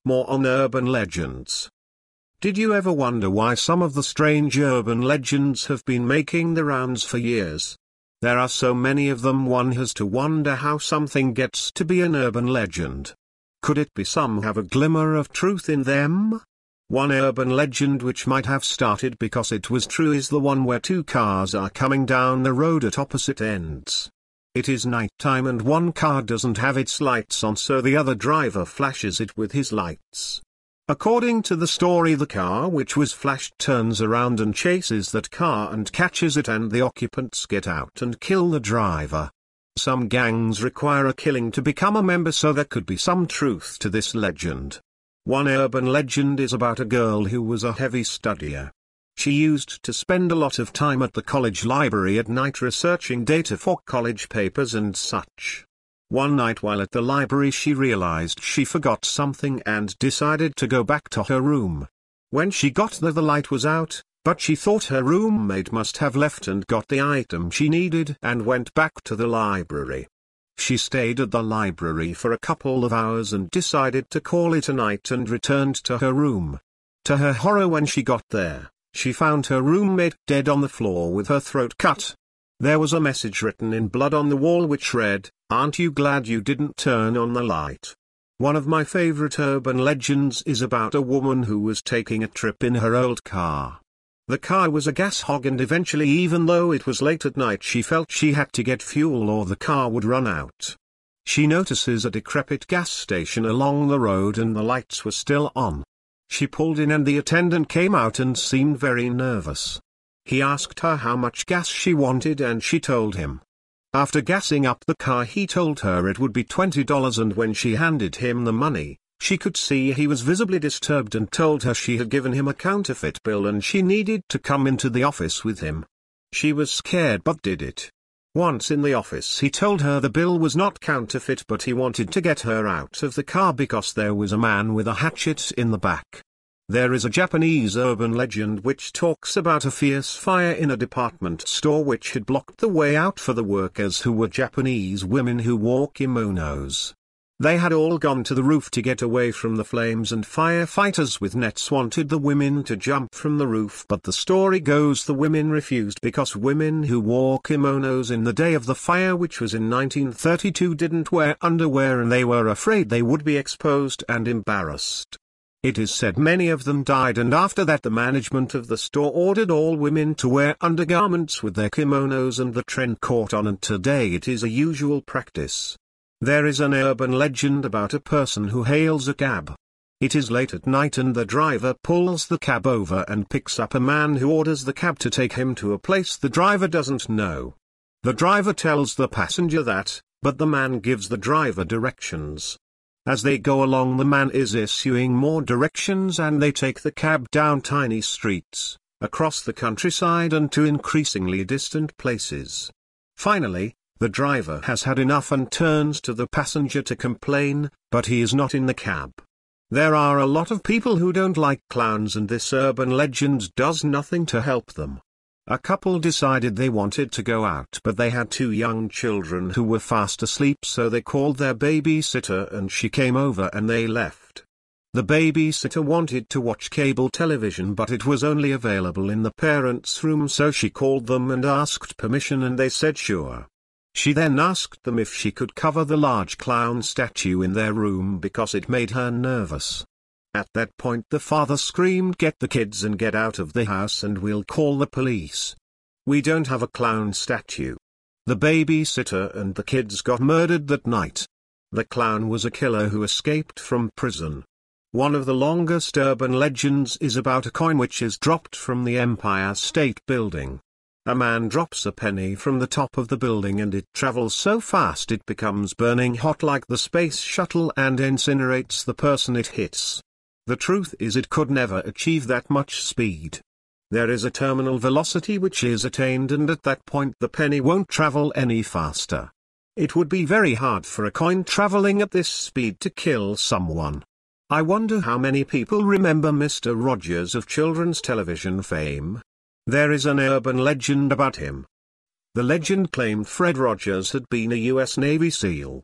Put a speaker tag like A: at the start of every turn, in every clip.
A: More on urban legends. Did you ever wonder why some of the strange urban legends have been making the rounds for years? There are so many of them, one has to wonder how something gets to be an urban legend. Could it be some have a glimmer of truth in them? One urban legend which might have started because it was true is the one where two cars are coming down the road at opposite ends. It is night time and one car doesn't have its lights on, so the other driver flashes it with his lights. According to the story, the car which was flashed turns around and chases that car and catches it, and the occupants get out and kill the driver. Some gangs require a killing to become a member, so there could be some truth to this legend. One urban legend is about a girl who was a heavy studier. She used to spend a lot of time at the college library at night researching data for college papers and such. One night while at the library she realized she forgot something and decided to go back to her room. When she got there, the light was out, but she thought her roommate must have left and got the item she needed and went back to the library. She stayed at the library for a couple of hours and decided to call it a night and returned to her room. To her horror, when she got there, she found her roommate dead on the floor with her throat cut. There was a message written in blood on the wall which read, "Aren't you glad you didn't turn on the light?" One of my favorite urban legends is about a woman who was taking a trip in her old car. The car was a gas hog, and eventually, even though it was late at night, she felt she had to get fuel or the car would run out. She notices a decrepit gas station along the road and the lights were still on. She pulled in and the attendant came out and seemed very nervous. He asked her how much gas she wanted and she told him. After gassing up the car, he told her it would be $20, and when she handed him the money, she could see he was visibly disturbed and told her she had given him a counterfeit bill and she needed to come into the office with him. She was scared but did it. Once in the office, he told her the bill was not counterfeit, but he wanted to get her out of the car because there was a man with a hatchet in the back. There is a Japanese urban legend which talks about a fierce fire in a department store which had blocked the way out for the workers, who were Japanese women who wore kimonos. They had all gone to the roof to get away from the flames, and firefighters with nets wanted the women to jump from the roof, but the story goes the women refused because women who wore kimonos in the day of the fire, which was in 1932, didn't wear underwear and they were afraid they would be exposed and embarrassed. It is said many of them died, and after that the management of the store ordered all women to wear undergarments with their kimonos, and the trend caught on, and today it is a usual practice. There is an urban legend about a person who hails a cab. It is late at night and the driver pulls the cab over and picks up a man who orders the cab to take him to a place the driver doesn't know. The driver tells the passenger that, but the man gives the driver directions. As they go along, the man is issuing more directions and they take the cab down tiny streets, across the countryside and to increasingly distant places. Finally, the driver has had enough and turns to the passenger to complain, but he is not in the cab. There are a lot of people who don't like clowns, and this urban legend does nothing to help them. A couple decided they wanted to go out, but they had two young children who were fast asleep, so they called their babysitter and she came over and they left. The babysitter wanted to watch cable television, but it was only available in the parents' room, so she called them and asked permission and they said sure. She then asked them if she could cover the large clown statue in their room because it made her nervous. At that point the father screamed, "Get the kids and get out of the house and we'll call the police. We don't have a clown statue." The babysitter and the kids got murdered that night. The clown was a killer who escaped from prison. One of the longest urban legends is about a coin which is dropped from the Empire State Building. A man drops a penny from the top of the building and it travels so fast it becomes burning hot like the space shuttle and incinerates the person it hits. The truth is it could never achieve that much speed. There is a terminal velocity which is attained, and at that point the penny won't travel any faster. It would be very hard for a coin traveling at this speed to kill someone. I wonder how many people remember Mr. Rogers of children's television fame. There is an urban legend about him. The legend claimed Fred Rogers had been a U.S. Navy SEAL.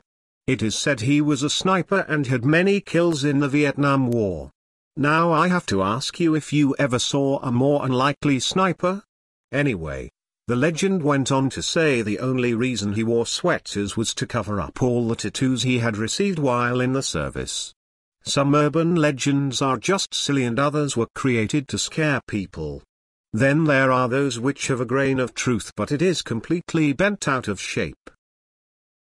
A: It is said he was a sniper and had many kills in the Vietnam War. Now I have to ask you if you ever saw a more unlikely sniper? Anyway, the legend went on to say the only reason he wore sweaters was to cover up all the tattoos he had received while in the service. Some urban legends are just silly and others were created to scare people. Then there are those which have a grain of truth but it is completely bent out of shape.